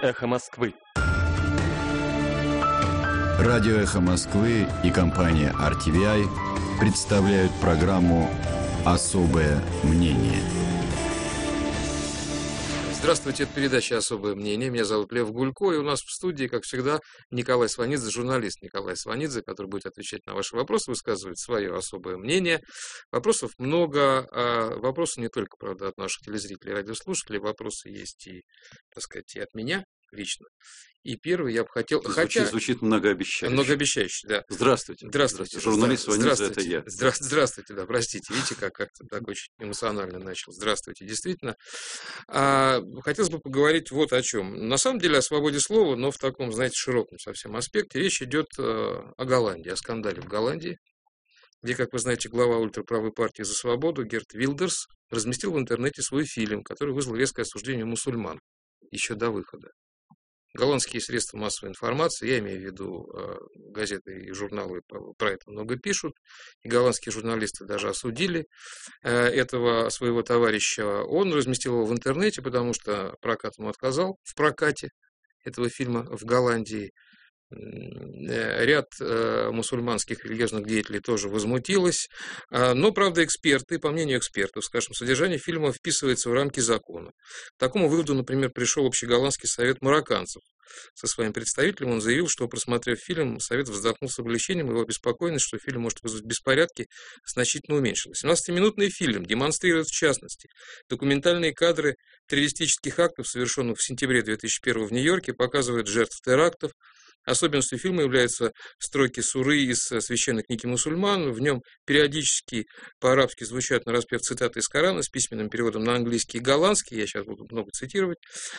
«Эхо Москвы». Радио «Эхо Москвы» и компания RTVI представляют программу «Особое мнение». Здравствуйте, это передача «Особое мнение». Меня зовут Лев Гулько, и у нас в студии, как всегда, Николай Сванидзе, журналист Николай Сванидзе, который будет отвечать на ваши вопросы, высказывать свое особое мнение. Вопросов много, вопросы не только, правда, от наших телезрителей и радиослушателей, вопросы есть и, так сказать, и от меня лично. И первый я бы хотел... Звучит многообещающе. Многообещающе, да. Здравствуйте. Здравствуйте. Журналист Сванидзе, это я. Здравствуйте, да, простите, видите, как-то так очень эмоционально начал. Здравствуйте, действительно. Хотелось бы поговорить вот о чем. На самом деле о свободе слова, но в таком, знаете, широком совсем аспекте. Речь идет о Голландии, о скандале в Голландии, где, как вы знаете, глава ультраправой партии «За свободу» Герт Вилдерс разместил в интернете свой фильм, который вызвал резкое осуждение мусульман еще до выхода. Голландские средства массовой информации, я имею в виду газеты и журналы, про это много пишут, и голландские журналисты даже осудили этого своего товарища. Он разместил его в интернете, потому что прокат ему отказал в прокате этого фильма в Голландии. Ряд мусульманских религиозных деятелей тоже возмутилось. Но, правда, эксперты, по мнению экспертов, скажем, содержание фильма вписывается в рамки закона. К такому выводу, например, пришел Общеголландский совет марокканцев. Со своим представителем он заявил, что, просмотрев фильм, совет вздохнул с облегчением, его обеспокоенность, что фильм может вызвать беспорядки, значительно уменьшилась. 17-минутный фильм демонстрирует, в частности, документальные кадры террористических актов, совершенных в сентябре 2001 в Нью-Йорке, показывают жертв терактов. Особенностью фильма являются строки суры из священной книги мусульман. В нем периодически по-арабски звучат нараспев цитаты из Корана с письменным переводом на английский и голландский. Я сейчас буду много цитировать.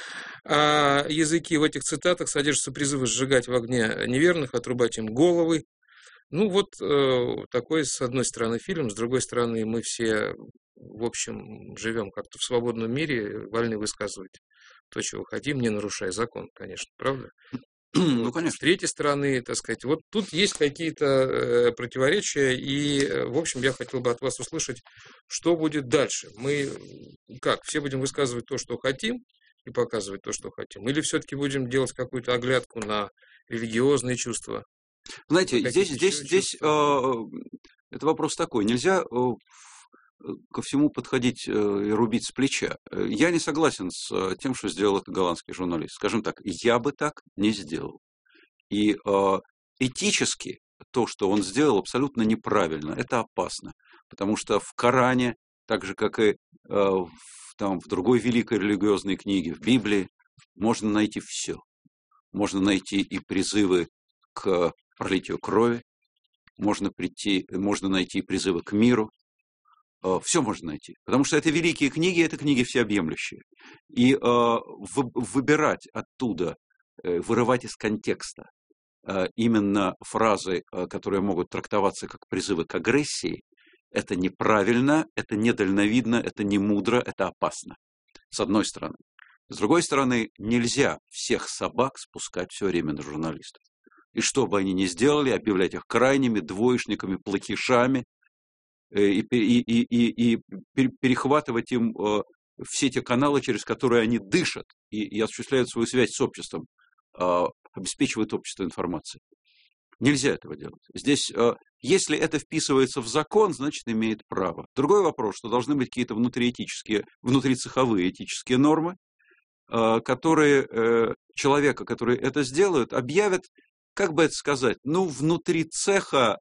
А языки в этих цитатах содержатся призывы сжигать в огне неверных, отрубать им головы. Ну вот такой, с одной стороны, фильм, с другой стороны, мы все, в общем, живем как-то в свободном мире, вольны высказывать то, чего хотим, не нарушая закон, конечно, правда? Ну, конечно. С третьей стороны, так сказать, вот тут есть какие-то противоречия, и, в общем, я хотел бы от вас услышать, что будет дальше. Мы как, все будем высказывать то, что хотим, и показывать то, что хотим, или все-таки будем делать какую-то оглядку на религиозные чувства? Знаете, здесь это вопрос такой. Нельзя ко всему подходить и рубить с плеча. Я не согласен с тем, что сделал этот голландский журналист. Скажем так, я бы так не сделал. И этически то, что он сделал, абсолютно неправильно. Это опасно. Потому что в Коране, так же, как и в другой великой религиозной книге, в Библии, можно найти все. Можно найти и призывы к пролитию крови, можно найти призывы к миру. Все можно найти, потому что это великие книги, это книги всеобъемлющие. И выбирать оттуда, вырывать из контекста именно фразы, которые могут трактоваться как призывы к агрессии, это неправильно, это недальновидно, это не мудро, это опасно. С одной стороны. С другой стороны, нельзя всех собак спускать все время на журналистов. И что бы они ни сделали, объявлять их крайними, двоечниками, плохишами, и перехватывать им все те каналы, через которые они дышат и осуществляют свою связь с обществом, обеспечивают общество информацией. Нельзя этого делать. Здесь, если это вписывается в закон, значит, имеет право. Другой вопрос, что должны быть какие-то внутрицеховые этические нормы, которые человека, который это сделает, объявят, как бы это сказать, внутри цеха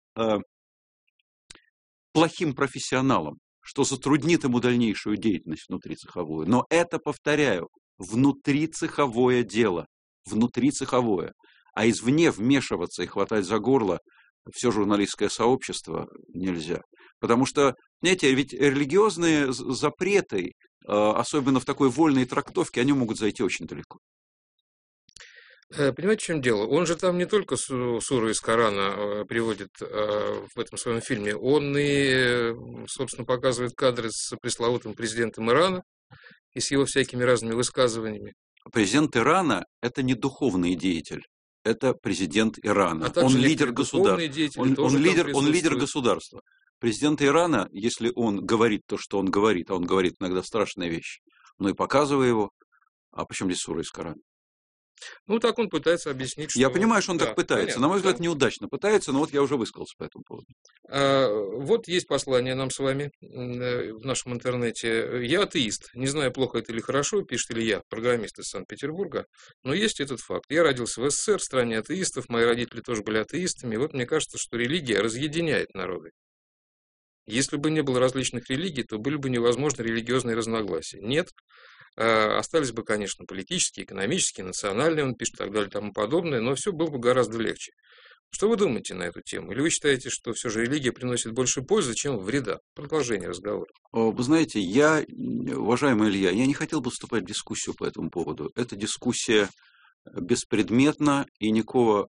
плохим профессионалом, что затруднит ему дальнейшую деятельность внутрицеховую. Но это, повторяю, внутрицеховое дело. Внутрицеховое. А извне вмешиваться и хватать за горло все журналистское сообщество нельзя. Потому что, знаете, ведь религиозные запреты, особенно в такой вольной трактовке, они могут зайти очень далеко. Понимаете, в чем дело? Он же там не только суру из Корана приводит в этом своем фильме, он и, собственно, показывает кадры с пресловутым президентом Ирана и с его всякими разными высказываниями. Президент Ирана – это не духовный деятель, это президент Ирана. Он лидер государства. Он лидер государства. Президент Ирана, если он говорит то, что он говорит, а он говорит иногда страшные вещи, но и показывая его, а почему здесь сура из Корана? Ну, так он пытается объяснить, что... Я понимаю, что он так пытается. Понятно, На мой взгляд, неудачно пытается, но вот я уже высказался по этому поводу. Вот есть послание нам с вами в нашем интернете. Я атеист. Не знаю, плохо это или хорошо, пишет Илья, программист из Санкт-Петербурга, но есть этот факт. Я родился в СССР, в стране атеистов, мои родители тоже были атеистами. И вот мне кажется, что религия разъединяет народы. Если бы не было различных религий, то были бы невозможны религиозные разногласия. Нет. Остались бы, конечно, политические, экономические, национальные, он пишет, и так далее, и тому подобное, но все было бы гораздо легче. Что вы думаете на эту тему? Или вы считаете, что все же религия приносит больше пользы, чем вреда? Продолжение разговора. Вы знаете, уважаемый Илья, я не хотел бы вступать в дискуссию по этому поводу. Эта дискуссия беспредметна и никакого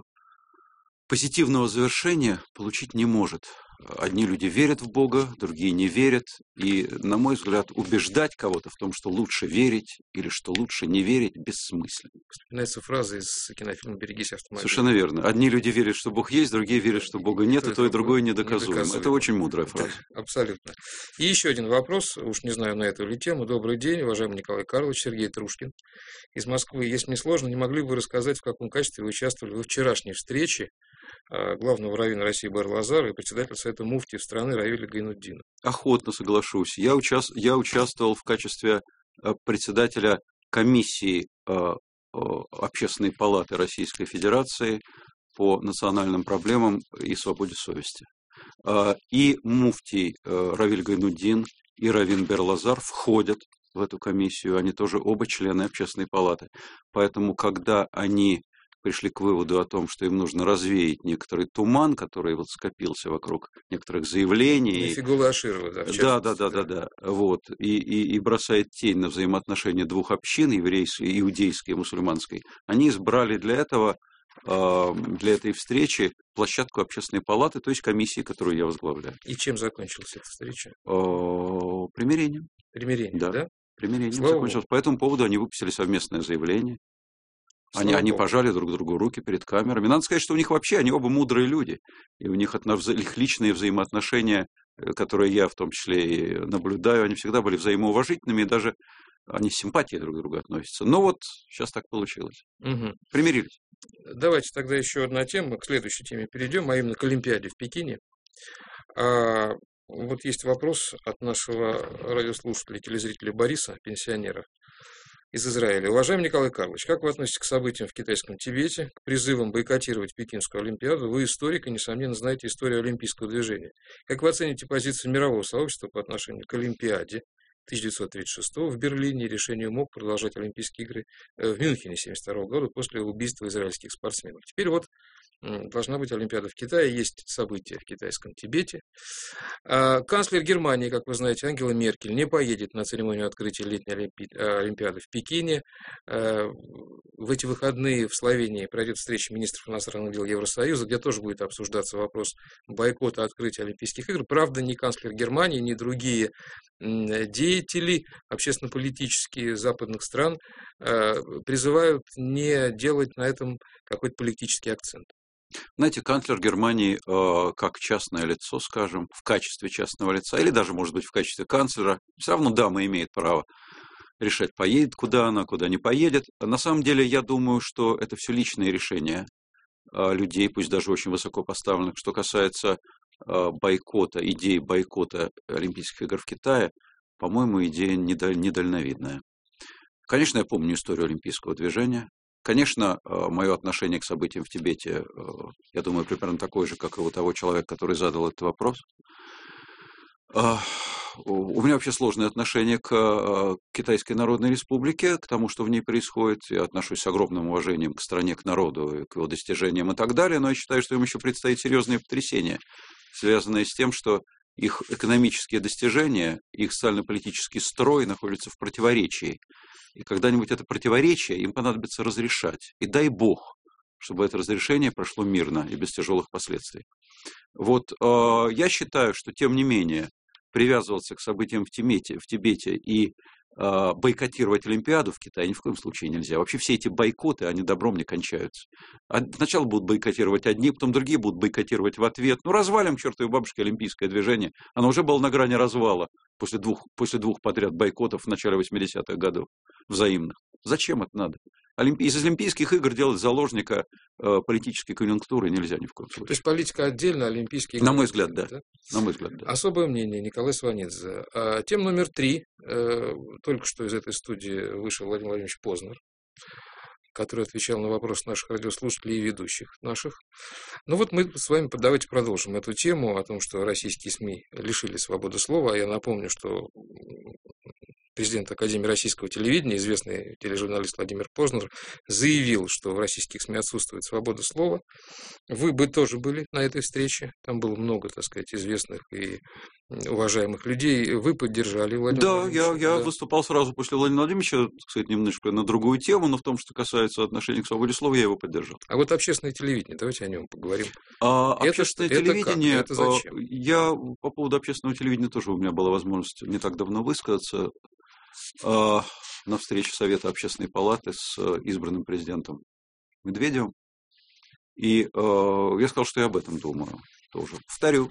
позитивного завершения получить не может. Одни люди верят в Бога, другие не верят. И, на мой взгляд, убеждать кого-то в том, что лучше верить или что лучше не верить, бессмысленно. Вспоминается фраза из кинофильма «Берегись автомобиля». Совершенно верно. Одни люди верят, что Бог есть, другие верят, что Бога нет, и то, и другое недоказуемо. Это очень мудрая фраза. Абсолютно. И еще один вопрос, уж не знаю, на эту ли тему. Добрый день, уважаемый Николай Карлович, Сергей Трушкин из Москвы. Если не сложно, не могли бы вы рассказать, в каком качестве вы участвовали во вчерашней встрече главного раввина России Бар Лазара и председателя Совета муфтиев страны Равиля Гайнутдина? Охотно соглашусь. Я участвовал в качестве председателя комиссии Общественной палаты Российской Федерации по национальным проблемам и свободе совести. И муфтий Равиль Гайнутдин и раввин Бар Лазар входят в эту комиссию. Они тоже оба члены Общественной палаты. Поэтому, когда они пришли к выводу о том, что им нужно развеять некоторый туман, который вот скопился вокруг некоторых заявлений. Фигула Аширова, да. Да. Вот. И бросает тень на взаимоотношения двух общин, еврейской, иудейской и мусульманской. Они избрали для этой встречи площадку Общественной палаты, то есть комиссии, которую я возглавляю. И чем закончилась эта встреча? Примирением. Примирением, да? Примирением закончилось. По этому поводу они выпустили совместное заявление. Они пожали друг другу руки перед камерами. Надо сказать, что у них вообще, они оба мудрые люди. И у них их личные взаимоотношения, которые я в том числе и наблюдаю, они всегда были взаимоуважительными, и даже они с симпатией друг к другу относятся. Но вот сейчас так получилось. Угу. Примирились. Давайте тогда еще одна тема, к следующей теме перейдем, а именно к Олимпиаде в Пекине. Вот есть вопрос от нашего радиослушателя, телезрителя Бориса, пенсионера из Израиля. Уважаемый Николай Карлович, как вы относитесь к событиям в китайском Тибете, к призывам бойкотировать Пекинскую Олимпиаду? Вы историк и, несомненно, знаете историю олимпийского движения. Как вы оцените позицию мирового сообщества по отношению к Олимпиаде 1936 в Берлине и решение МОК продолжать Олимпийские игры в Мюнхене 1972 года после убийства израильских спортсменов? Теперь вот должна быть Олимпиада в Китае, есть события в китайском Тибете. Канцлер Германии, как вы знаете, Ангела Меркель, не поедет на церемонию открытия летней Олимпиады в Пекине. В эти выходные в Словении пройдет встреча министров иностранных дел Евросоюза, где тоже будет обсуждаться вопрос бойкота открытия Олимпийских игр. Правда, ни канцлер Германии, ни другие деятели общественно-политические западных стран призывают не делать на этом какой-то политический акцент. Знаете, канцлер Германии как частное лицо, скажем, в качестве частного лица, или даже, может быть, в качестве канцлера, все равно дама имеет право решать, поедет куда она, куда не поедет. На самом деле, я думаю, что это все личные решения людей, пусть даже очень высоко поставленных. Что касается бойкота, идеи бойкота Олимпийских игр в Китае, по-моему, идея недальновидная. Конечно, я помню историю олимпийского движения. Конечно, мое отношение к событиям в Тибете, я думаю, примерно такое же, как и у того человека, который задал этот вопрос. У меня вообще сложное отношение к Китайской Народной Республике, к тому, что в ней происходит. Я отношусь с огромным уважением к стране, к народу, к его достижениям и так далее. Но я считаю, что им еще предстоит серьезные потрясения, связанные с тем, что их экономические достижения, их социально-политический строй находятся в противоречии. И когда-нибудь это противоречие им понадобится разрешать. И дай Бог, чтобы это разрешение прошло мирно и без тяжелых последствий. Вот я считаю, что тем не менее привязываться к событиям в Тибете и бойкотировать Олимпиаду в Китае ни в коем случае нельзя. Вообще все эти бойкоты, они добром не кончаются. Сначала будут бойкотировать одни, потом другие будут бойкотировать в ответ. Ну, развалим к чертовой бабушке олимпийское движение. Оно уже было на грани развала после двух подряд бойкотов в начале 80-х годов взаимных. Зачем это надо? из Олимпийских игр делать заложника политической конъюнктуры нельзя ни в коем случае. То есть политика отдельно, Олимпийские игры. На мой взгляд, да. На мой взгляд, да. Особое мнение, Николай Сванидзе. Тем номер 3. Только что из этой студии вышел Владимир Владимирович Познер, который отвечал на вопросы наших радиослушателей и ведущих наших. Ну вот мы с вами давайте продолжим эту тему о том, что российские СМИ лишили свободы слова. Я напомню, что президент Академии российского телевидения, известный тележурналист Владимир Познер, заявил, что в российских СМИ отсутствует свобода слова. Вы бы тоже были на этой встрече. Там было много, так сказать, известных и уважаемых людей. Вы поддержали Владимира Владимировича. Да, я выступал сразу после Владимира Владимировича, кстати, немножко на другую тему, но в том, что касается отношения к свободе слова, я его поддержал. А вот общественное телевидение, давайте о нем поговорим. Общественное телевидение, это зачем? Я по поводу общественного телевидения тоже у меня была возможность не так давно высказаться на встрече Совета Общественной палаты с избранным президентом Медведевым. И я сказал, что я об этом думаю тоже. Повторю,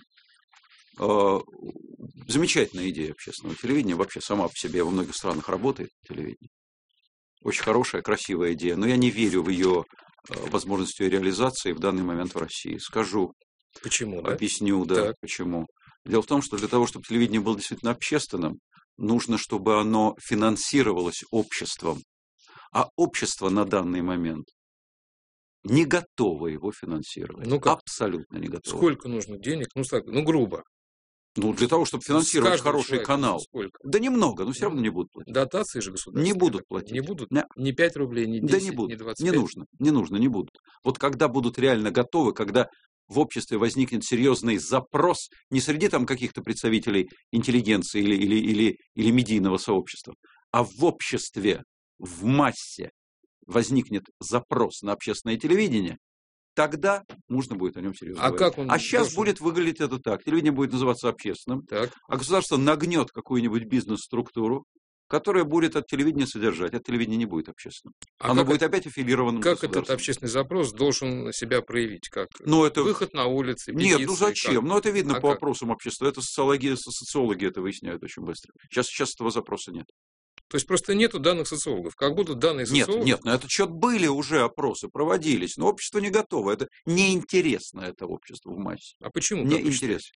замечательная идея общественного телевидения. Вообще сама по себе во многих странах работает телевидение. Очень хорошая, красивая идея. Но я не верю в ее возможность ее реализации в данный момент в России. Скажу. Почему? Да? Объясню, да, почему. Дело в том, что для того, чтобы телевидение было действительно общественным, нужно, чтобы оно финансировалось обществом. А общество на данный момент не готово его финансировать. Абсолютно не готово. Сколько нужно денег? Грубо. Для того, чтобы финансировать хороший канал. Сколько? Да немного, но все равно не будут платить. Дотации же государственные. Не будут платить. Не будут? Не 5 рублей, не 10, да не будут. Не 25? Не нужно, не будут. Вот когда будут реально готовы, когда в обществе возникнет серьезный запрос не среди там каких-то представителей интеллигенции или медийного сообщества, а в обществе, в массе возникнет запрос на общественное телевидение, тогда можно будет о нем серьезно говорить. А сейчас будет выглядеть это так. Телевидение будет называться общественным, а государство нагнет какую-нибудь бизнес-структуру, которая будет от телевидения содержать. От телевидения не будет общественным. Оно будет опять аффилированным государством. Как этот общественный запрос должен себя проявить? Как? Это... Выход на улицы, петиции? Нет, зачем? Как? Это видно по вопросам общества. Это социологи это выясняют очень быстро. Сейчас этого запроса нет. То есть просто нету данных социологов. Как будут данные социологов? Нет, на этот счет были уже опросы, проводились, но общество не готово. Это неинтересно, это общество в массе. А почему? Неинтересно.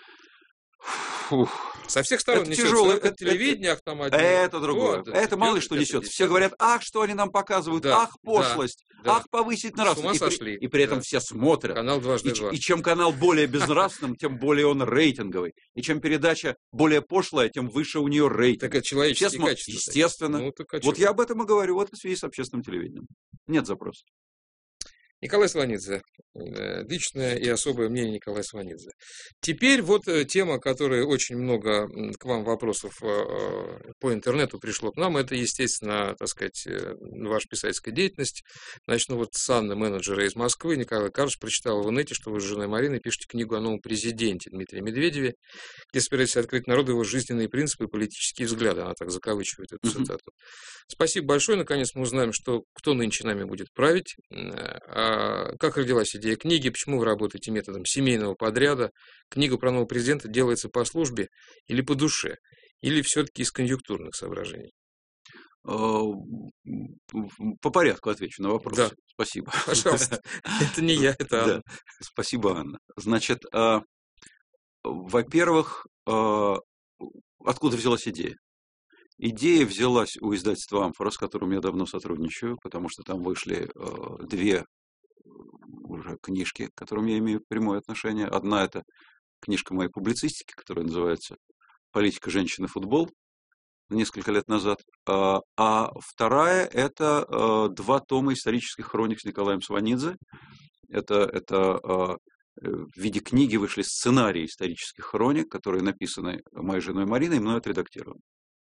Со всех сторон это несется. Тяжелое, это телевидение, там это другое. Это мало что несет. Все говорят, что они нам показывают, пошлость, повысить нравственность. И при этом все смотрят. Канал дважды два. И чем канал более безнравственным, тем более он рейтинговый. И чем передача более пошлая, тем выше у нее рейтинг. Так это человеческие качества. Естественно. Вот я об этом и говорю. Вот в связи с общественным телевидением. Нет запроса. Николай Сванидзе. Личное и особое мнение Николая Сванидзе. Теперь вот тема, которая очень много к вам вопросов по интернету пришло к нам, это, естественно, так сказать, ваша писательская деятельность. Начну вот с Анны, менеджера из Москвы. Николай Карлович прочитал в инете, что вы с женой Мариной пишете книгу о новом президенте Дмитрии Медведеве, где собираетесь открыть народу его жизненные принципы и политические взгляды. Она так закавычивает эту цитату. Спасибо большое. Наконец мы узнаем, кто нынче нами будет править. Как родилась идея книги, почему вы работаете методом семейного подряда, книга про нового президента делается по службе или по душе, или все-таки из конъюнктурных соображений? По порядку отвечу на вопрос. Да. Спасибо. Пожалуйста. Это не я, это Анна. Спасибо, Анна. Значит, во-первых, откуда взялась идея? Идея взялась у издательства «Амфора», с которым я давно сотрудничаю, потому что там вышли 2 уже книжки, к которым я имею прямое отношение. Одна – это книжка моей публицистики, которая называется «Политика, женщины, футбол», несколько лет назад. А вторая – это 2 тома исторических хроник с Николаем Сванидзе. Это в виде книги вышли сценарии исторических хроник, которые написаны моей женой Мариной и мной отредактированы.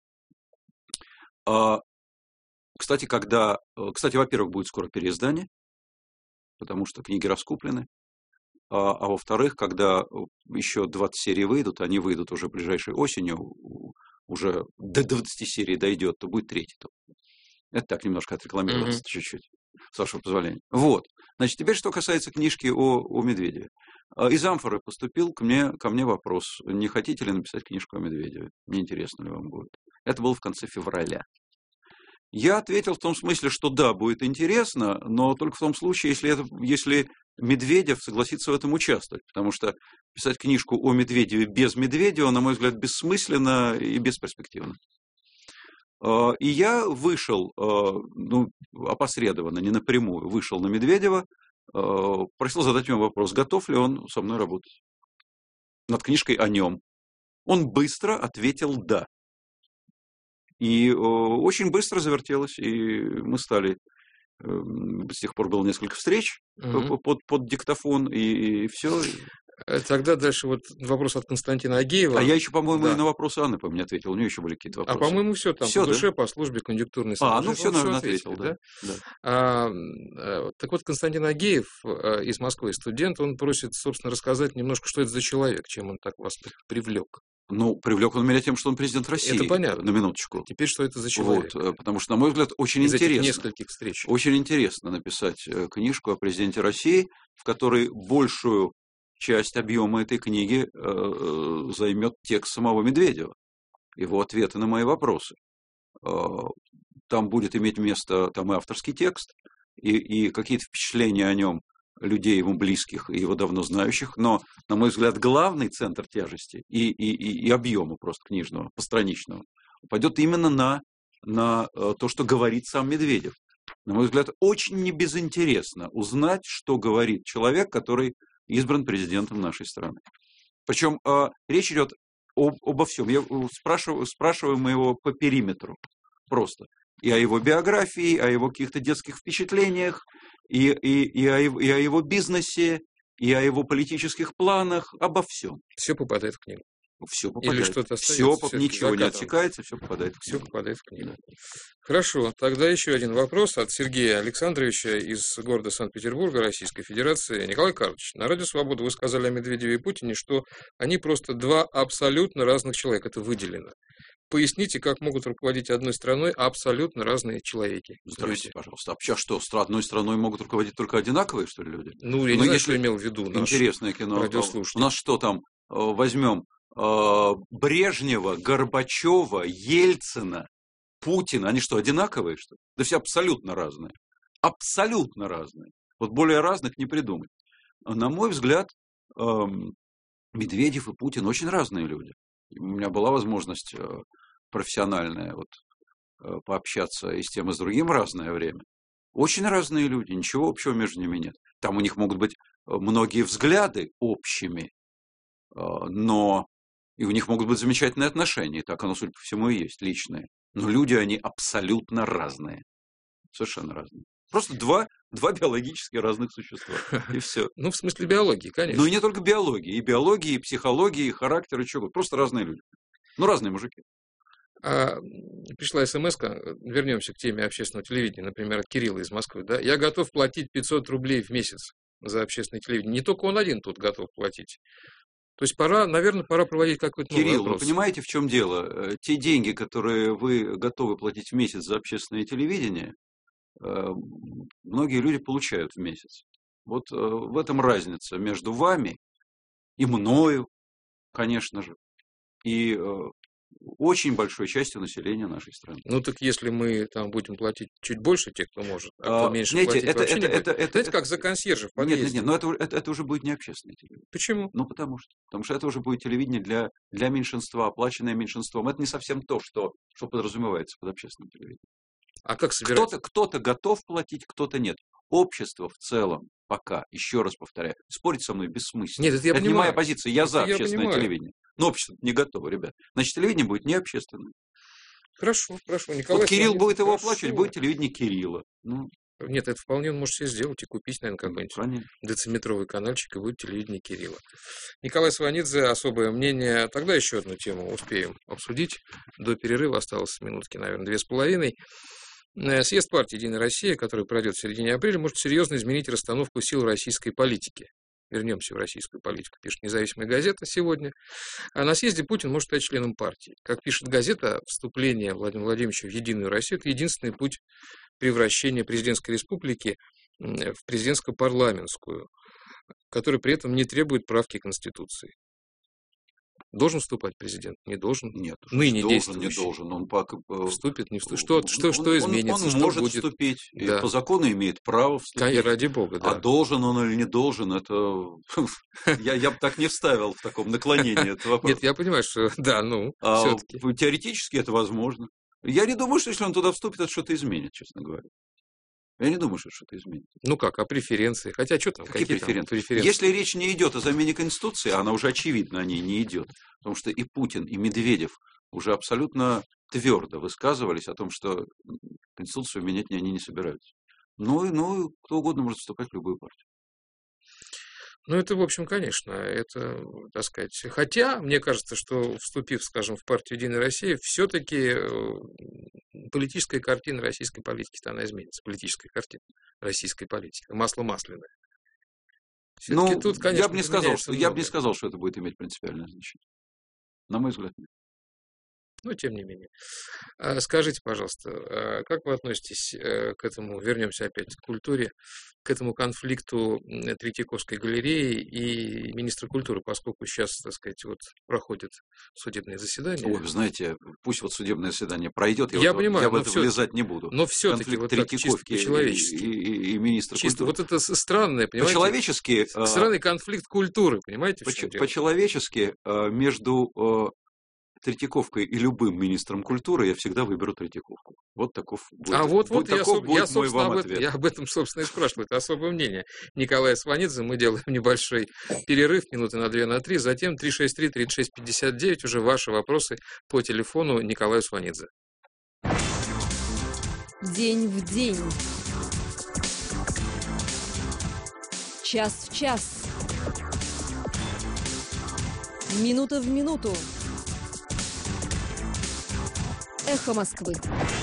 Кстати, во-первых, будет скоро переиздание, потому что книги раскуплены. А во-вторых, когда еще 20 серий выйдут, они выйдут уже ближайшей осенью, уже до 20 серий дойдет, то будет 3-й том. Это так, немножко отрекламироваться чуть-чуть, с вашего позволения. Вот. Значит, теперь, что касается книжки о Медведеве. Из «Амфоры» поступил ко мне вопрос, не хотите ли написать книжку о Медведеве? Не интересно ли вам будет? Это было в конце февраля. Я ответил в том смысле, что да, будет интересно, но только в том случае, если Медведев согласится в этом участвовать. Потому что писать книжку о Медведеве без Медведева, на мой взгляд, бессмысленно и бесперспективно. И я вышел, опосредованно, не напрямую, вышел на Медведева, просил задать ему вопрос, готов ли он со мной работать над книжкой о нем. Он быстро ответил «да». И очень быстро завертелось, и мы стали... С тех пор было несколько встреч под диктофон, и все. Тогда дальше вот вопрос от Константина Агеева. А я еще, по-моему, и на вопросы Анны по мне ответил. У нее еще были какие-то вопросы. А по-моему, все там всё, по душе, да? по службе, конъюнктурной самоотверженности. Все, наверное, ответил, да. Так вот, Константин Агеев из Москвы, студент, он просит, собственно, рассказать немножко, что это за человек, чем он так вас привлек. Привлек он меня тем, что он президент России. Это понятно. На минуточку. Теперь что это за человек? Потому что, на мой взгляд, очень из интересно. Этих нескольких встреч. Очень интересно написать книжку о президенте России, в которой большую часть объема этой книги займет текст самого Медведева, его ответы на мои вопросы. Там будет иметь место и авторский текст, и какие-то впечатления о нем людей ему близких и его давно знающих, но, на мой взгляд, главный центр тяжести и объема просто книжного, постраничного, пойдет именно на то, что говорит сам Медведев. На мой взгляд, очень небезынтересно узнать, что говорит человек, который избран президентом нашей страны. Причем речь идет обо всем. Я спрашиваю мы его по периметру просто. И о его биографии, о его каких-то детских впечатлениях, и о его бизнесе, и о его политических планах, обо всем. Все попадает в книгу. Все попадает. Или что-то остается. Ничего не отсекается, все попадает в книгу. Все попадает в книгу. Хорошо, тогда еще один вопрос от Сергея Александровича из города Санкт-Петербурга, Российской Федерации. Николай Карлович, на Радио Свобода вы сказали о Медведеве и Путине, что они просто два абсолютно разных человека. Это выделено. Поясните, как могут руководить одной страной абсолютно разные человеки. Здравствуйте, пожалуйста. А что, одной страной могут руководить только одинаковые, что ли, люди? Я не знаю, что имел в виду наш интересное кино. радиослушатель. У нас что там, возьмем Брежнева, Горбачева, Ельцина, Путина. Они что, одинаковые, что ли? Да все абсолютно разные. Абсолютно разные. Вот более разных не придумать. На мой взгляд, Медведев и Путин очень разные люди. У меня была возможность профессиональная пообщаться и с тем, и с другим в разное время. Очень разные люди, ничего общего между ними нет. Там у них могут быть многие взгляды общими, но и у них могут быть замечательные отношения, и так оно, судя по всему, и есть, личные. Но люди, они абсолютно разные. Совершенно разные. Просто два биологически разных существа. И все. В смысле биологии, конечно. И не только биологии. И биологии, и психологии, и характер, и чего. Просто разные люди. Разные мужики. Пришла смс-ка, вернемся к теме общественного телевидения, например, от Кирилла из Москвы. Да? Я готов платить 500 рублей в месяц за общественное телевидение. Не только он один тут готов платить. То есть, наверное, пора проводить какой-то новый Кирилл, опрос. вы понимаете, в чем дело? Те деньги, которые вы готовы платить в месяц за общественное телевидение, многие люди получают в месяц. Вот в этом разница между вами и мною, конечно же, и очень большой частью населения нашей страны. Так если мы там будем платить чуть больше, те, кто может, а кто меньше платить, вообще не будет. Это как за консьержа в подъезде. Нет, но это уже будет не общественное телевидение. Почему? Потому что это уже будет телевидение для меньшинства, оплаченное меньшинством. Это не совсем то, что подразумевается под общественным телевидением. А как собираться? Кто-то готов платить, кто-то нет. Общество в целом пока, еще раз повторяю, спорить со мной бессмысленно. Нет, это не моя позиция, я за общественное телевидение. Но общество не готово, ребят. Значит, телевидение будет не общественное. Хорошо. Николай Кирилл будет его оплачивать, будет телевидение Кирилла. Нет, это вполне он может себе сделать и купить, наверное, какой-нибудь дециметровый канальчик, и будет телевидение Кирилла. Николай Сванидзе, особое мнение. Тогда еще одну тему успеем обсудить. До перерыва осталось минутки, наверное, 2,5. Съезд партии «Единая Россия», который пройдет в середине апреля, может серьезно изменить расстановку сил российской политики. Вернемся в российскую политику, пишет «Независимая газета» сегодня. А на съезде Путин может стать членом партии. Как пишет газета, вступление Владимира Владимировича в «Единую Россию» – это единственный путь превращения президентской республики в президентско-парламентскую, который при этом не требует правки Конституции. Должен вступать президент? Не должен? Нет. Ныне Должен, действующий. не должен. Он Вступит, не вступит. Что изменится? Он Что может будет? вступить. И Да. по закону имеет право вступить. Ради бога, да. А должен он или не должен, это... Я бы так не вставил в таком наклонении этот вопрос. Нет, я понимаю, что да, все-таки. Теоретически это возможно. Я не думаю, что если он туда вступит, это что-то изменит, честно говоря. Я не думаю, что это что-то изменит. Ну как, а преференции? Хотя что там? Какие преференции? Преференции? Если речь не идет о замене Конституции, она уже очевидно о ней не идет. Потому что и Путин, и Медведев уже абсолютно твердо высказывались о том, что Конституцию менять они не собираются. Ну, кто угодно может вступать в любую партию. Ну, это, в общем, конечно, это, так сказать... Хотя, мне кажется, что, вступив, скажем, в партию «Единая Россия», все-таки политическая картина российской политики-то она изменится. Политическая картина российской политики. Масло масляное. Ну, тут, конечно, я бы не сказал, что это будет иметь принципиальное значение. На мой взгляд, нет. Но тем не менее. Скажите, пожалуйста, как вы относитесь к этому, вернемся опять к культуре, к этому конфликту Третьяковской галереи и министра культуры, поскольку сейчас, так сказать, вот проходит судебное заседание? Ой, вы знаете, пусть вот судебное заседание пройдет, я понимаю, в это влезать не буду. Но все-таки вот Третьяковки и министра культуры. Вот это странное, понимаете? По-человечески... Странный конфликт культуры, понимаете? По-человечески между... Третьяковкой и любым министром культуры я всегда выберу Третьяковку. Вот таков будет, мой вам ответ. Я об этом, собственно, и спрашиваю. Это особое мнение Николая Сванидзе. Мы делаем небольшой перерыв, минуты на 2-3. Затем 363-3659. Уже ваши вопросы по телефону Николаю Сванидзе. День в день. Час в час. Минута в минуту. Эхо Москвы.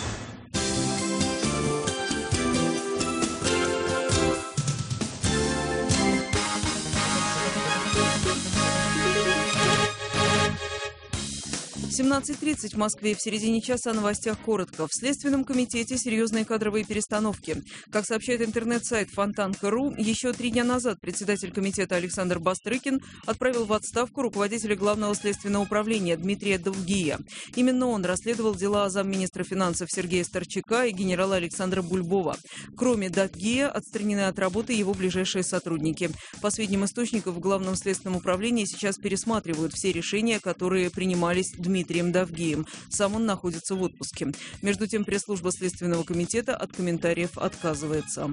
В 17:30 в Москве. В середине часа о новостях коротко. В Следственном комитете серьезные кадровые перестановки. Как сообщает интернет-сайт Фонтанка.ру, еще 3 дня назад председатель комитета Александр Бастрыкин отправил в отставку руководителя Главного следственного управления Дмитрия Давгия. Именно он расследовал дела замминистра финансов Сергея Старчака и генерала Александра Бульбова. Кроме Давгия, отстранены от работы его ближайшие сотрудники. По сведениям источников, в Главном следственном управлении сейчас пересматривают все решения, которые принимались Дмитрием Давгием. Сам он находится в отпуске. Между тем, пресс-служба Следственного комитета от комментариев отказывается.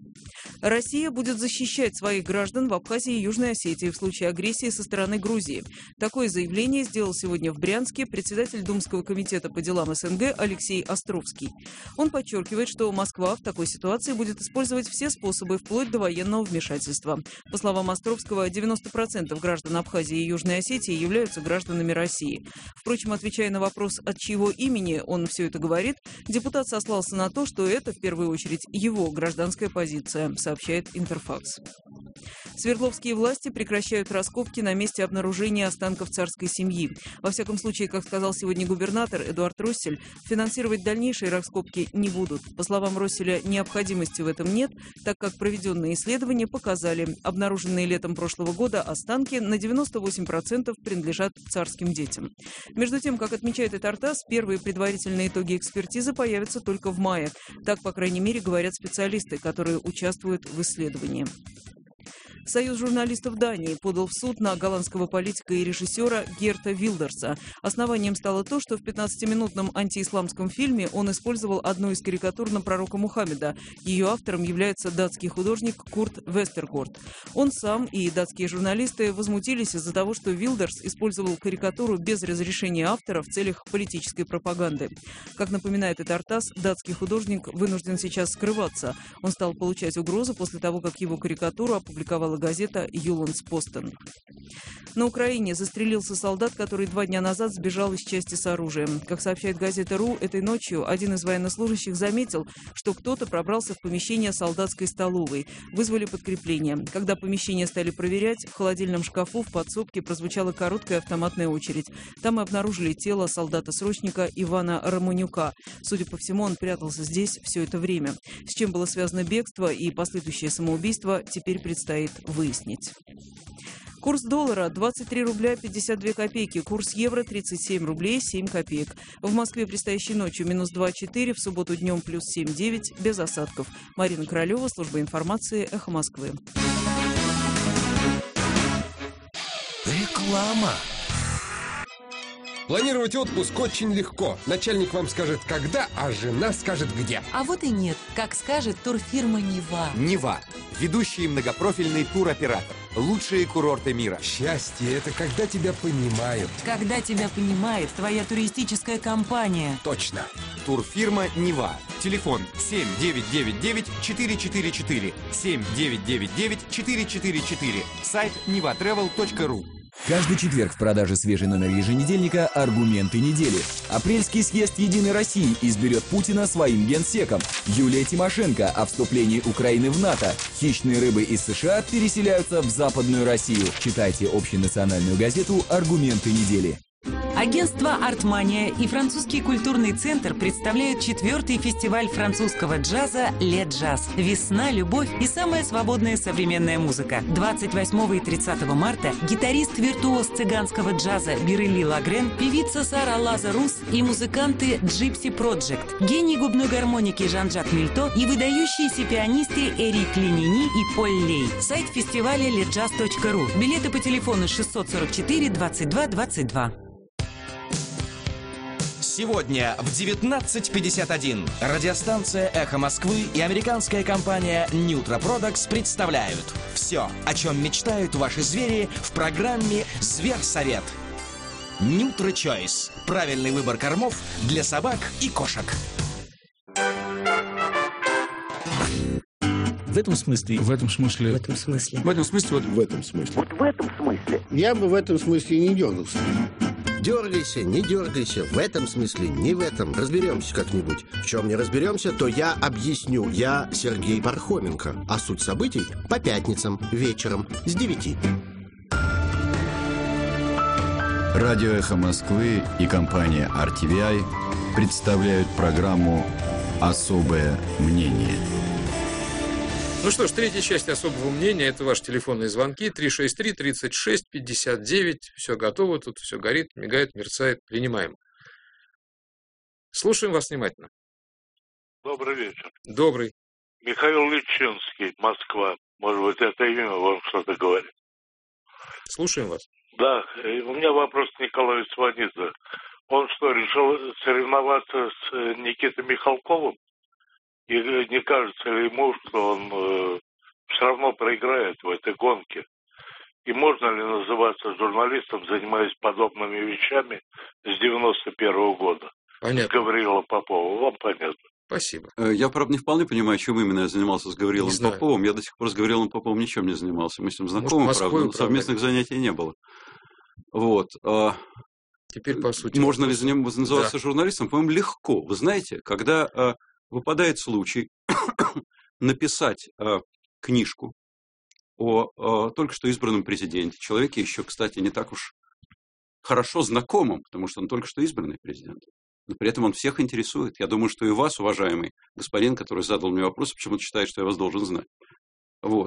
Россия будет защищать своих граждан в Абхазии и Южной Осетии в случае агрессии со стороны Грузии. Такое заявление сделал сегодня в Брянске председатель Думского комитета по делам СНГ Алексей Островский. Он подчеркивает, что Москва в такой ситуации будет использовать все способы вплоть до военного вмешательства. По словам Островского, 90% граждан Абхазии и Южной Осетии являются гражданами России. Впрочем, отвечая на вопрос, от чьего имени он все это говорит, депутат сослался на то, что это в первую очередь его гражданская позиция, сообщает Интерфакс. Свердловские власти прекращают раскопки на месте обнаружения останков царской семьи. Во всяком случае, как сказал сегодня губернатор Эдуард Россель, финансировать дальнейшие раскопки не будут. По словам Росселя, необходимости в этом нет, так как проведенные исследования показали, обнаруженные летом прошлого года останки на 98% принадлежат царским детям. Между тем, как отмечает Этартас, первые предварительные итоги экспертизы появятся только в мае. Так, по крайней мере, говорят специалисты, которые участвуют в исследовании. Союз журналистов Дании подал в суд на голландского политика и режиссера Герта Вилдерса. Основанием стало то, что в 15-минутном антиисламском фильме он использовал одну из карикатур на пророка Мухаммеда. Ее автором является датский художник Курт Вестергорд. Он сам и датские журналисты возмутились из-за того, что Вилдерс использовал карикатуру без разрешения автора в целях политической пропаганды. Как напоминает Этартас, датский художник вынужден сейчас скрываться. Он стал получать угрозы после того, как его карикатуру опубликовала газета «Юландспостен». На Украине застрелился солдат, который 2 дня назад сбежал из части с оружием. Как сообщает газета «РУ», этой ночью один из военнослужащих заметил, что кто-то пробрался в помещение солдатской столовой. Вызвали подкрепление. Когда помещение стали проверять, в холодильном шкафу в подсобке прозвучала короткая автоматная очередь. Там и обнаружили тело солдата-срочника Ивана Романюка. Судя по всему, он прятался здесь все это время. С чем было связано бегство и последующее самоубийство, теперь предстоит выяснить. Курс доллара 23 рубля 52 копейки. Курс евро 37 рублей 7 копеек. В Москве предстоящей ночью минус 2,4, в субботу днем плюс 7,9, без осадков. Марина Королева, служба информации, Эхо Москвы. Реклама. Планировать отпуск очень легко. Начальник вам скажет когда, а жена скажет где. А вот и нет. Как скажет турфирма «Нева». «Нева» – ведущий многопрофильный туроператор. Лучшие курорты мира. Счастье – это когда тебя понимают. Когда тебя понимает твоя туристическая компания. Точно. Турфирма «Нева». Телефон 7999-444. 7999-444. Сайт nevatravel.ru. Каждый четверг в продаже свежий номер еженедельника «Аргументы недели». Апрельский съезд «Единой России» изберет Путина своим генсеком. Юлия Тимошенко о вступлении Украины в НАТО. Хищные рыбы из США переселяются в Западную Россию. Читайте общенациональную газету «Аргументы недели». Агентство «Артмания» и французский культурный центр представляют 4-й фестиваль французского джаза «Ле Джаз». Весна, любовь и самая свободная современная музыка. 28 и 30 марта гитарист-виртуоз цыганского джаза Бирелли Лагрен, певица Сара Лазарус и музыканты Gypsy Project, гений губной гармоники Жан-Жак Мильто и выдающиеся пианисты Эрик Ленини и Поль Лей. Сайт фестиваля lejazz.ru. Билеты по телефону 644 22 22. Сегодня в 19:51 радиостанция «Эхо Москвы» и американская компания Nutra Products представляют все, о чем мечтают ваши звери в программе «Зверсовет». Nutra Choice – правильный выбор кормов для собак и кошек. В этом смысле. В этом смысле. В этом смысле. В этом смысле. Вот в этом смысле. Вот в этом смысле. Я бы в этом смысле не дергался. Дергайся, не дергайся. В этом смысле, не в этом. Разберемся как-нибудь. В чем не разберемся, то я объясню. Я Сергей Пархоменко. А суть событий по пятницам вечером с 9. Радио «Эхо Москвы» и компания RTVI представляют программу «Особое мнение». Ну что ж, третья часть особого мнения – это ваши телефонные звонки. 363-36-59. Все готово, тут все горит, мигает, мерцает. Принимаем. Слушаем вас внимательно. Добрый вечер. Добрый. Михаил Личинский, Москва. Может быть, это имя вам что-то говорит. Слушаем вас. Да, у меня вопрос к Николаю Сванидзе. Он что, решил соревноваться с Никитой Михалковым? И не кажется ли ему, что он все равно проиграет в этой гонке? И можно ли называться журналистом, занимаясь подобными вещами с 91-го года? Понятно. С Гаврилом Поповым. Вам понятно. Спасибо. Я, правда, не вполне понимаю, чем именно я занимался с Гаврилом Поповым. Я до сих пор с Гаврилом Поповым ничем не занимался. Мы с ним знакомы, может, правда, но совместных занятий не было. Вот. Теперь, по сути... Можно ли называться журналистом? По-моему, легко. Вы знаете, когда выпадает случай написать книжку о только что избранном президенте, человеке еще, кстати, не так уж хорошо знакомым, потому что он только что избранный президент, но при этом он всех интересует. Я думаю, что и вас, уважаемый господин, который задал мне вопрос, почему-то считает, что я вас должен знать. Вот.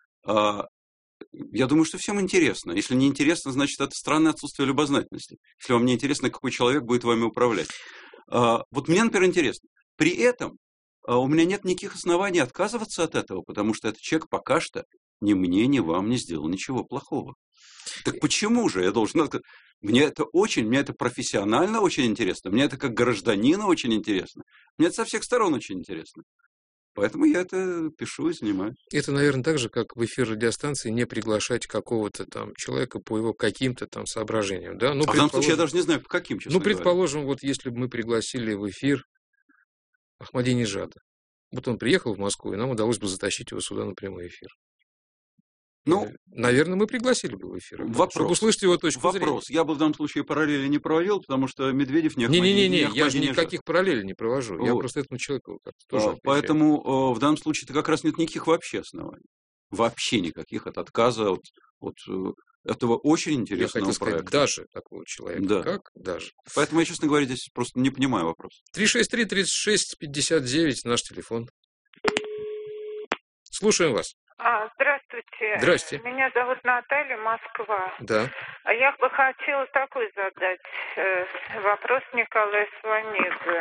Я думаю, что всем интересно. Если не интересно, значит, это странное отсутствие любознательности. Если вам не интересно, какой человек будет вами управлять. Вот мне, например, интересно. При этом у меня нет никаких оснований отказываться от этого, потому что этот человек пока что ни мне, ни вам не сделал ничего плохого. Так почему же я должен отказаться? Мне это профессионально очень интересно, мне это как гражданина очень интересно, мне это со всех сторон очень интересно. Поэтому я это пишу и занимаюсь. Это, наверное, так же, как в эфир радиостанции не приглашать какого-то там человека по его каким-то там соображениям. Да? Ну, в данном случае я даже не знаю, по каким, честно говоря. Предположим, вот если бы мы пригласили в эфир Ахмадинежада. Вот он приехал в Москву, и нам удалось бы затащить его сюда на прямой эфир. Ну, наверное, мы пригласили бы в эфир. Вопрос. Чтобы услышать его точку зрения. Вопрос. Я бы в данном случае параллели не проводил, потому что Медведев не Ахмадинежад. Не, я же никаких параллелей не провожу. Вот. Я просто этому человеку как-то тоже поэтому в данном случае-то как раз нет никаких вообще оснований. Вообще никаких от отказа от этого очень интересного проекта. Я хотел сказать, даже такого человека. Да. Как даже? Поэтому я, честно говоря, здесь просто не понимаю вопрос. 363-36-59 наш телефон. Слушаем вас. Здравствуйте. Здравствуйте. Здрасте. Меня зовут Наталья, Москва. Да. А я бы хотела такой задать вопрос Николаю Сванидзе.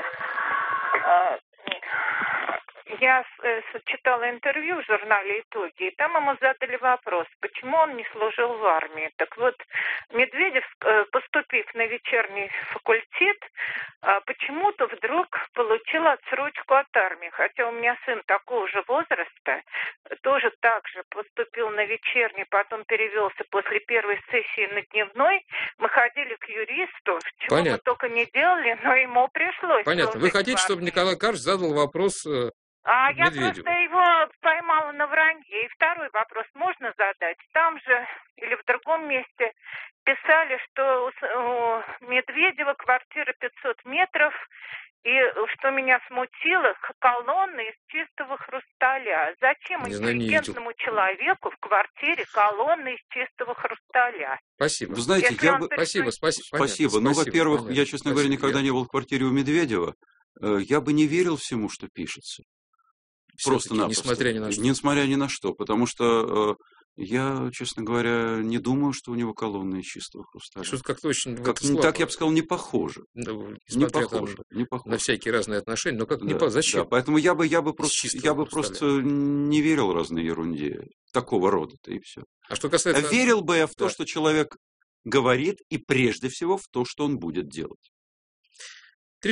Я читала интервью в журнале «Итоги», и там ему задали вопрос, почему он не служил в армии. Так вот, Медведев, поступив на вечерний факультет, почему-то вдруг получил отсрочку от армии. Хотя у меня сын такого же возраста, тоже так же поступил на вечерний, потом перевелся после первой сессии на дневной. Мы ходили к юристу, чего мы только не делали, но ему пришлось. Понятно. Вы хотите, чтобы Николай Карлович задал вопрос я Медведеву? просто его поймала на вранье. И второй вопрос можно задать? Там же или в другом месте писали, что у Медведева квартира 500 метров, и что меня смутило, колонны из чистого хрусталя. Зачем интеллигентному человеку в квартире колонны из чистого хрусталя? Спасибо. Вы знаете, Спасибо. Ну, во-первых, я, честно говоря, никогда не был в квартире у Медведева. Я бы не верил всему, что пишется. Просто-напросто. Несмотря ни на что. Несмотря ни на что. Потому что я, честно говоря, не думаю, что у него колонны из чистого хрусталя. Что-то как-то очень... Так, я бы сказал, не похоже. Не похоже. На всякие разные отношения, но как не похоже. Зачем? Да, поэтому я бы просто не верил разной ерунде такого рода-то, и все. А что касается... Верил бы я в то, что человек говорит, и прежде всего в то, что он будет делать. 363-36-59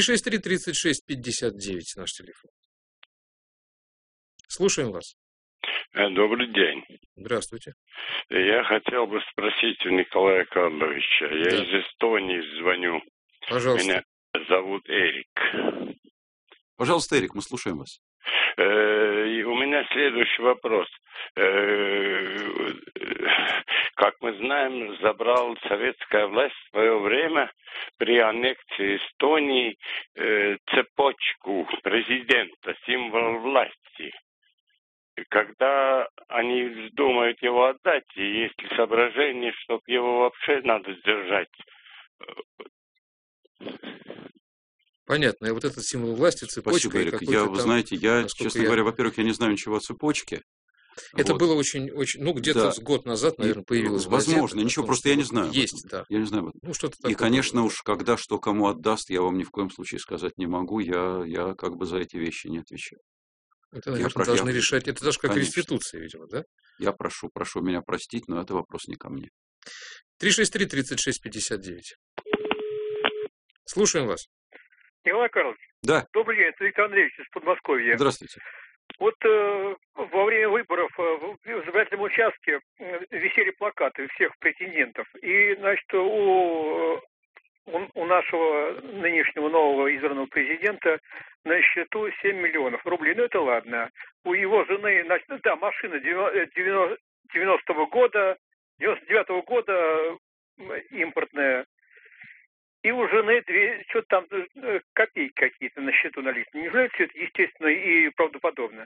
наш телефон. Слушаем вас. Добрый день. Здравствуйте. Я хотел бы спросить у Николая Карловича. Я из Эстонии звоню. Пожалуйста. Меня зовут Эрик. Пожалуйста, Эрик, мы слушаем вас. У меня следующий вопрос. Как мы знаем, забрала советская власть в свое время при аннексии Эстонии цепочку президента, символ власти. Когда они вздумают его отдать, и есть ли соображение, чтобы его вообще надо сдержать? Понятно. И вот этот символ власти, цепочка... Спасибо, Эрик. Вы знаете, честно говоря, во-первых, я не знаю ничего о цепочке. Это было очень, где-то год назад, наверное, появилось. Возможно, ничего, просто я не знаю. Есть, да. Я не знаю. Что-то такое. И, конечно, уж когда что кому отдаст, я вам ни в коем случае сказать не могу. Я как бы за эти вещи не отвечаю. Это, наверное, должны решать. Это даже как реституция, видимо, да? Я прошу меня простить, но это вопрос не ко мне. 363-36-59. Слушаем вас. Николай Карлович. Да. Добрый день, это Виктор Андреевич из Подмосковья. Здравствуйте. Вот во время выборов в избирательном участке висели плакаты всех претендентов. И, значит, у нашего нынешнего нового избранного президента на счету 7 миллионов рублей. Ну, это ладно. У его жены, значит, машина 90-го года, 99-го года импортная. И у жены что-то там копейки какие-то на счету наличные. Неужели все это естественно и правдоподобно?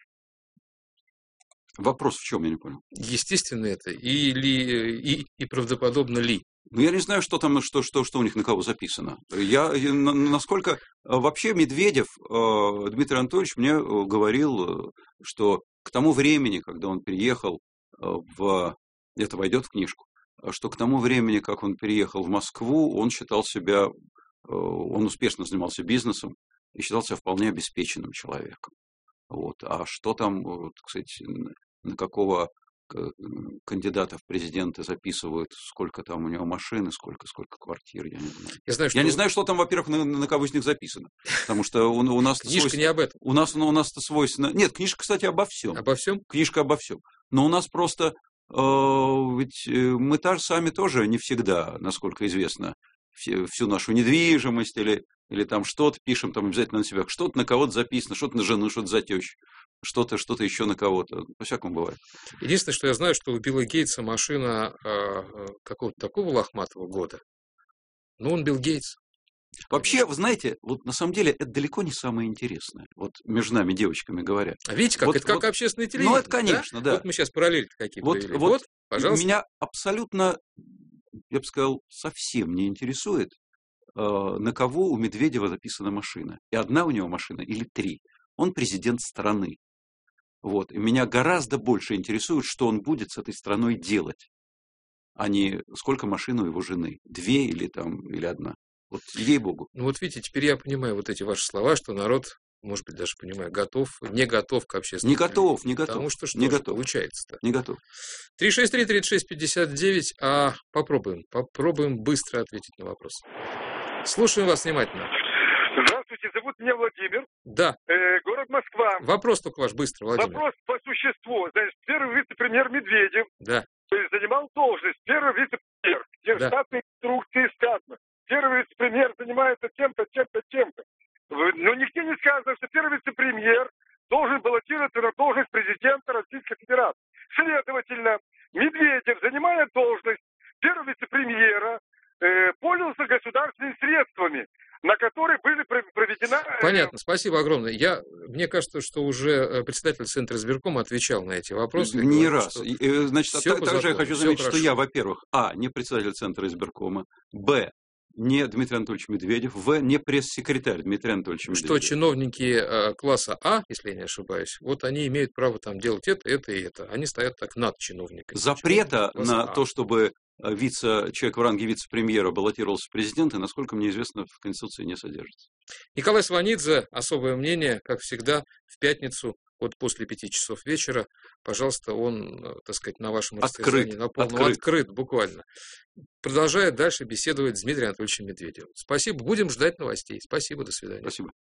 Вопрос в чем, я не понял. Естественно это и правдоподобно ли? Ну, я не знаю, что там, что у них на кого записано. Насколько... Вообще Медведев, Дмитрий Анатольевич, мне говорил, что к тому времени, когда он переехал это войдет в книжку, что к тому времени, как он переехал в Москву, он считал себя... Он успешно занимался бизнесом и считал себя вполне обеспеченным человеком. Вот. А что там, так сказать, на какого кандидата в президенты записывают, сколько там у него машины, сколько квартир, я не знаю. Я не знаю, что там, во-первых, на кого из них записано. Потому что у нас... Книжка не об этом. У нас-то свойственно... Нет, книжка, кстати, обо всем. Обо всем? Книжка обо всем. Но у нас просто... Ведь мы сами тоже не всегда, насколько известно, всю нашу недвижимость или там что-то пишем там обязательно на себя, что-то на кого-то записано, что-то на жену, что-то за тещу, что-то еще на кого-то. По-всякому бывает. Единственное, что я знаю, что у Билла Гейтса машина какого-то такого лохматого года. Но он Билл Гейтс. Вообще, вы знаете, вот на самом деле это далеко не самое интересное. Вот между нами, девочками говоря. А видите, как это как общественное телевидение? Ну, это, конечно, да. Вот мы сейчас параллели какие провели. Вот, пожалуйста. Меня абсолютно, я бы сказал, совсем не интересует, на кого у Медведева записана машина. И одна у него машина или три. Он президент страны. Вот. И меня гораздо больше интересует, что он будет с этой страной делать, а не сколько машин у его жены. 2 или 1. Вот ей-богу. Ну вот видите, теперь я понимаю вот эти ваши слова, что народ, может быть, даже понимаю, не готов к общественному. Не готов. Потому что не готов. Получается-то. Не готов. 363-36-59, попробуем быстро ответить на вопрос. Слушаем вас внимательно. Здравствуйте, зовут меня Владимир. Да. Город Москва. Вопрос только ваш быстро, Владимир. Вопрос по существу. Значит, первый вице-премьер Медведев занимал должность. Первый вице-премьер. Где в штатной инструкции сказано. Первый вице-премьер занимается тем-то, тем-то, тем-то. Но нигде не сказано, что первый вице-премьер должен баллотироваться на должность президента Российской Федерации. Следовательно, Медведев, занимая должность первого вице-премьера, пользовался государственными средствами, на которые были проведена... Понятно, спасибо огромное. Мне кажется, что уже председатель Центра избиркома отвечал на эти вопросы. Не раз. Значит, также я хочу заметить, что я, во-первых, не председатель Центра избиркома, не Дмитрий Анатольевич Медведев, не пресс-секретарь Дмитрия Анатольевича Медведева. Что чиновники класса А, если я не ошибаюсь, вот они имеют право там делать это и это. Они стоят так над чиновниками. Запрета на то, чтобы человек в ранге вице-премьера баллотировался в президенты, насколько мне известно, в Конституции не содержится. Николай Сванидзе, особое мнение, как всегда, в пятницу, вот после 5 часов вечера, пожалуйста, он, так сказать, на вашем расстоянии, на полном открыт буквально. Продолжает дальше беседовать с Дмитрием Анатольевичем Медведевым. Спасибо, будем ждать новостей. Спасибо, до свидания. Спасибо.